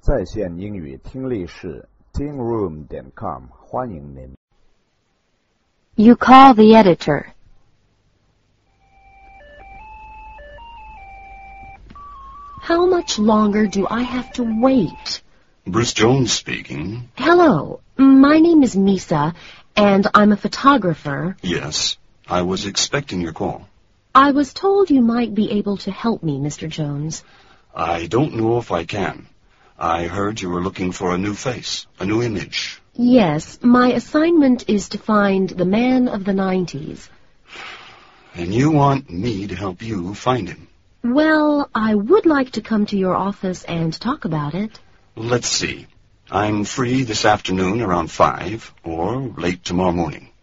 在线英语听力室 tingroom.com 欢迎您。 You call the editor. How much longer do I have to wait? Bruce Jones speaking. Hello, my name is Misa, and I'm a photographer. Yes, I was expecting your call. I was told you might be able to help me, Mr. Jones. I don't know if I can. I heard you were looking for a new face, a new image. Yes, my assignment is to find the man of the 90s. And you want me to help you find him? Well, I would like to come to your office and talk about it. Let's see. I'm free this afternoon around 5 or late tomorrow morning.